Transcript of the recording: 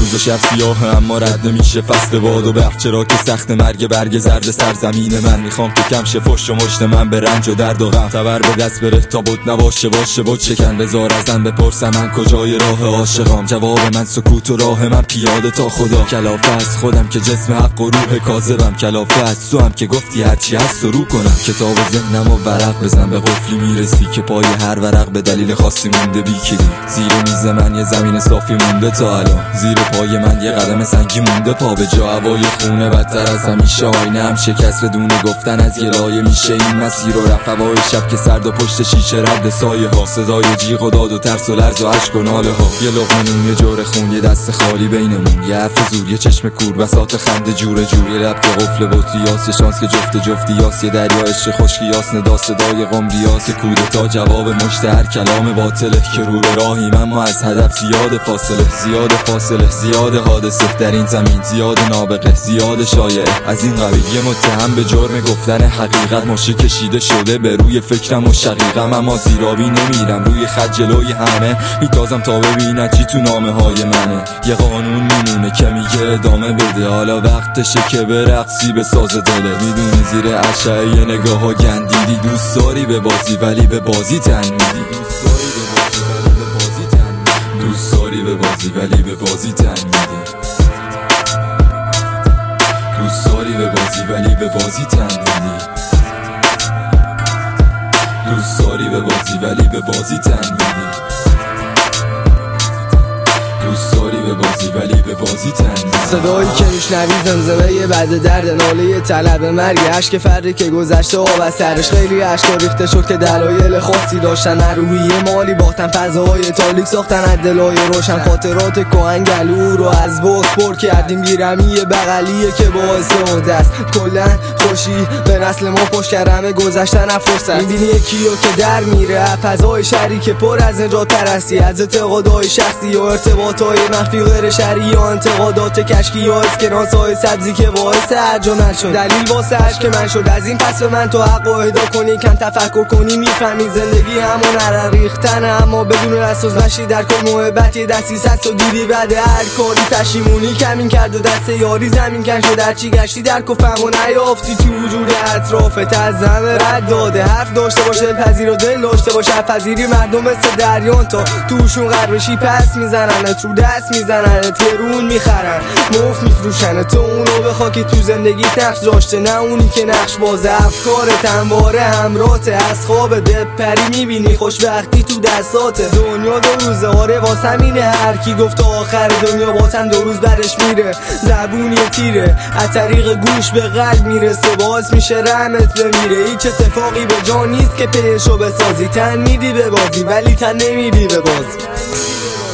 روز و شب سیاه اما رد نمیشه فصل باد و برق، چرا که سخت مرگ برگ زرد سرزمین من. میخوام که کم شه فحش و مشت من به رنج و درد و غم، تبر به دست بره تا بود نباشه باشه بود شکن. بذار ازم بپرسم من کجای راه عاشقام، جواب من سکوت و راه من پیاده تا خدا. کلافه از خودم که جسم حق و روح کاذبم، کلافه از تو هم که گفتی هرچی هست رو کنم. کتاب ذهنم و ورق بزن به قفلی میرسی که پای هر ورق به دلیل خاصی مونده بی کلید. زیر میز من یه زمین صافی مونده تا الان، زیر پای من یه قدم سنگی مونده پا به جا. هوای خونه بدتر از همیشه، آینه هم شکست بدون گفتن از گلایه میشه این مسیر رو رفت. هوای شب که سرد و پشت شیشه رد سایه ها، صدای جیغ و داد و ترس و لرز و عشق و ناله ها. یه لقمه نون، یه جور خون، یه دست خالی بینمون، یه حرف زور، یه چشم کور، بساط خنده جور جور، یه لب که قفل بطریاس، یه شانس که جفتیاس، یه دریا عشق خشکیاس، ندا صدای قمریاس، یه کودتا جواب مشت هر کلام باطله که رو به راهیم اما از هدف زیاد فاصله، زیاد حادثه در این زمین، زیاد نابغه، زیاد شایعه از این قبیل. یه متهم به جرم گفتن حقیقت، ماشه کشیده شده به روی فکرم و شقیقم، اما زیرابی نمیرم روی خط جلوی همه، میتازم تا ببینن چی تو نامه های منه. یه قانون میمونه که میگه ادامه بده، حالا وقتشه که برقصی به ساز دلت. میدونی زیر اشعه یه نگاه ها گندیدی، دوست داری به بازی ولی به بازی تن میدی، دوست داری به بازی ولی به بازی تن میدی، دوست داری به بازی ولی به بازی تن میدی، دوست داری به بازی ولی به بازی تن میدی، دوست داری به بازی ولی به بازی تن میدی. صدایی که میشنوی زمزمه یه بعد درد، ناله طلب مرگ، عشق فردی که گذشته و از سرش خیلی عشق ریخته شد که دلایل خاصی داشتن، روحیه مالی باختن، فضاهای تاریک ساختن، از دلای روشن، خاطرات کهنگلو رو از بوس پر کردیم. بیرمی بغلیه که باعث عهده است، کلا خوشی به نسل ما پشت کرمه گذشتن افرست. میبینی یکیو که در میره فضای شهری که پر از نجات پرستی، از اعتقادهای شخصی و ارتباطهای مخفی غیر شرعی و انتقادات کشکی یا اسکناس‌های سبزی که باعث ارجمند شد. دلیل واسه عشق من شد از این پس به من تو حق و اهدا کنی، کم تفکر کنی میفهمی زندگی همون نرن ریختنه، اما بدون اساس نشی در کل محبت یه دستی سست و دیدی بعد هر کاری پشیمونی کمین کرد و دست یاری زمین کن شد. در چی گشتی در کفم و نیافتی تو وجود اطرافت از همه رد داده، حرف داشته باشه پذیر و دل داشته باشه پذیری. مردم مثل دریان تا توشون قرشی پس میزننت، رو دست میزننت، ترون میخرن، مفت میفروشن تو اونو بخوا که تو زندگیت نقش داشته، نه اونی که نقش بازه. افکارت همواره همراهت، از خواب پری میبینی خوشبختی تو دستاته. دنیا دو روزه آره واسه همینه، هر کی گفت آخر دنیا باتن دو روز برش میره. زبونی تیره از طریق گوش به قلب میرسه، باعث میشه رحمت بمیره. هیچ اتفاقی به جا نیست که پیشو بسازی، تن میدی به بازی ولی تن نمیدی به بازی.